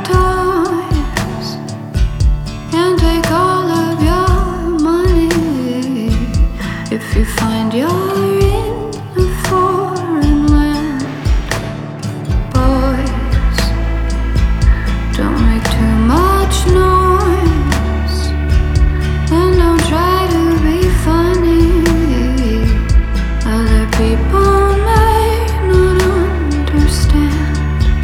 toys and take all of your money. If you find you're in a foreign land, boys, don't make too much noise and don't try to be funny. Other people may not understand.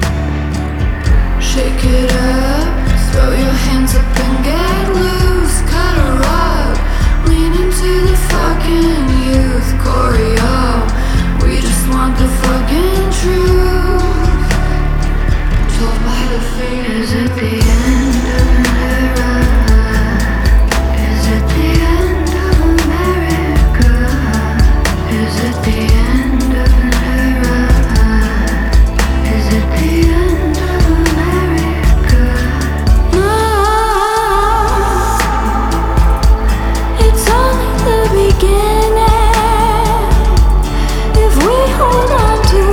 Shake it up, throw your hands up and get loose. Cut a rug, lean into the fucking youth. Choreo, we just want the fucking truth. Told by the fingers at the end of an era. Is it the end of America? Is it the end of an era? Is it the end of America? No, it's only the beginning. If we hold on to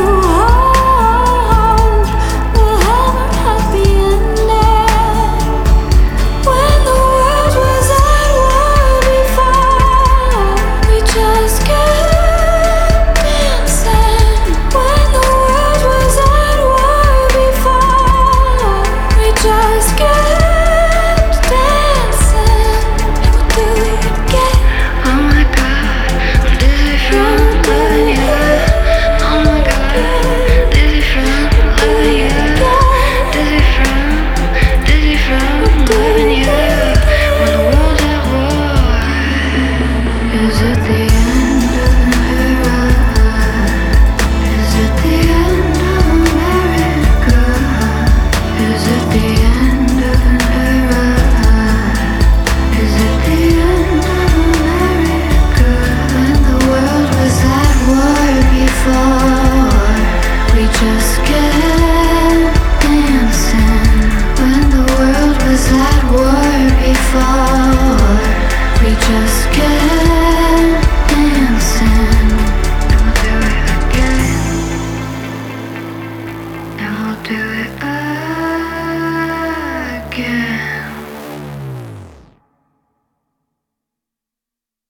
hope, we'll have a happy ending. When the world was at war before, we just kept dancing. When the world was at war before, we just kept dancing. And we'll do it again. Oh my God, I'm dizzy from loving you. Oh my God, dizzy from loving you. Dizzy from loving you. When the world's at war, is it the end of an era? Is it the end of America? Is it the end of an era? Is it the end of America? When the world was at war before, we just kept dancing. When the world was at war before, we just kept dancing. And we'll do it again. And we'll do it again.